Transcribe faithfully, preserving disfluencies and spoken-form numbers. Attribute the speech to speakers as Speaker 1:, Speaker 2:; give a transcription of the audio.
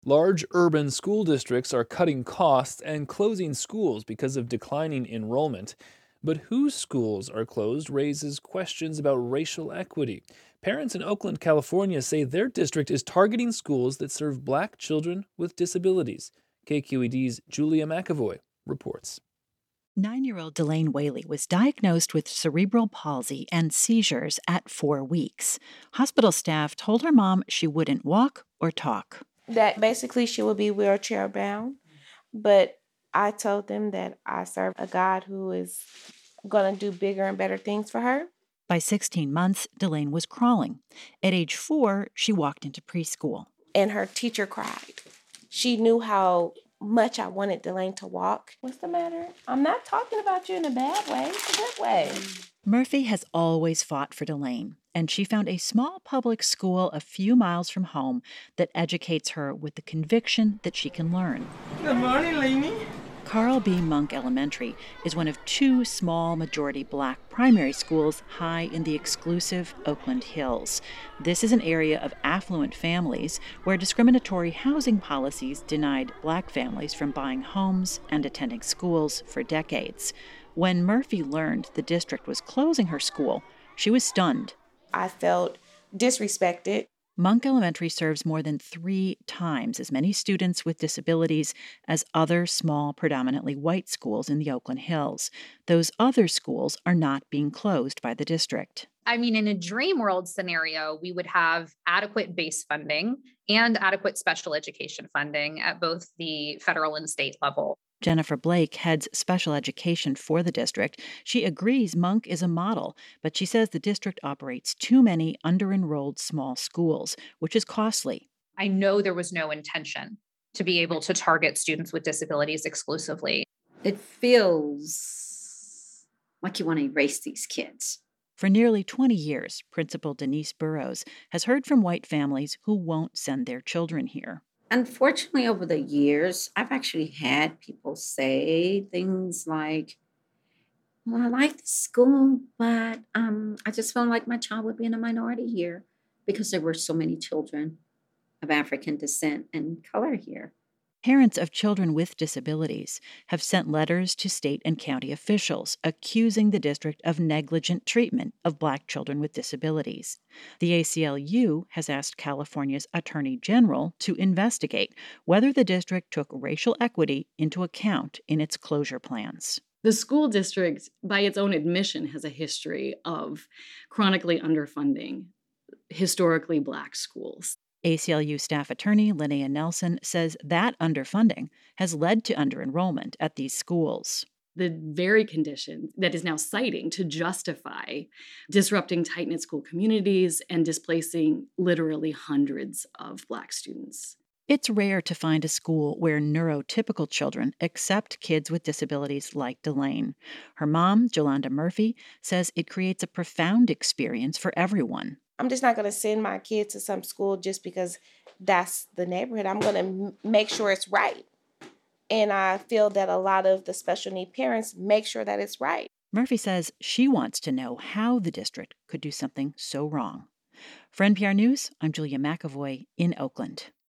Speaker 1: Large urban school districts are cutting costs and closing schools because of declining enrollment. But whose schools are closed raises questions about racial equity. Parents in Oakland, California say their district is targeting schools that serve black children with disabilities. K Q E D's Julia McAvoy reports.
Speaker 2: Nine-year-old Delane Whaley was diagnosed with cerebral palsy and seizures at four weeks. Hospital staff told her mom she wouldn't walk or talk.
Speaker 3: That basically she would be wheelchair bound, but I told them that I serve a God who is going to do bigger and better things for her.
Speaker 2: By sixteen months, Delane was crawling. At age four, she walked into preschool.
Speaker 3: And her teacher cried. She knew how much I wanted Delane to walk. What's the matter? I'm not talking about you in a bad way. It's a good way.
Speaker 2: Murphy has always fought for Delane, and she found a small public school a few miles from home that educates her with the conviction that she can learn.
Speaker 4: Good morning, Lainey.
Speaker 2: Carl B. Monk Elementary is one of two small majority black primary schools high in the exclusive Oakland Hills. This is an area of affluent families where discriminatory housing policies denied black families from buying homes and attending schools for decades. When Murphy learned the district was closing her school, she was stunned.
Speaker 3: I felt disrespected.
Speaker 2: Monk Elementary serves more than three times as many students with disabilities as other small, predominantly white schools in the Oakland Hills. Those other schools are not being closed by the district.
Speaker 5: I mean, in a dream world scenario, we would have adequate base funding and adequate special education funding at both the federal and state level.
Speaker 2: Jennifer Blake heads special education for the district. She agrees Monk is a model, but she says the district operates too many under-enrolled small schools, which is costly.
Speaker 5: I know there was no intention to be able to target students with disabilities exclusively.
Speaker 6: It feels like you want to erase these kids.
Speaker 2: For nearly twenty years, Principal Denise Burrows has heard from white families who won't send their children here.
Speaker 6: Unfortunately, over the years, I've actually had people say things like, well, I like the school, but um, I just felt like my child would be in a minority here because there were so many children of African descent and color here.
Speaker 2: Parents of children with disabilities have sent letters to state and county officials accusing the district of negligent treatment of black children with disabilities. The A C L U has asked California's Attorney General to investigate whether the district took racial equity into account in its closure plans.
Speaker 7: The school district, by its own admission, has a history of chronically underfunding historically black schools.
Speaker 2: A C L U staff attorney Linnea Nelson says that underfunding has led to underenrollment at these schools.
Speaker 7: The very condition that is now citing to justify disrupting tight-knit school communities and displacing literally hundreds of black students.
Speaker 2: It's rare to find a school where neurotypical children accept kids with disabilities like Delane. Her mom, Jolanda Murphy, says it creates a profound experience for everyone.
Speaker 3: I'm just not going to send my kid to some school just because that's the neighborhood. I'm going to m- make sure it's right. And I feel that a lot of the special need parents make sure that it's right.
Speaker 2: Murphy says she wants to know how the district could do something so wrong. For N P R News, I'm Julia McAvoy in Oakland.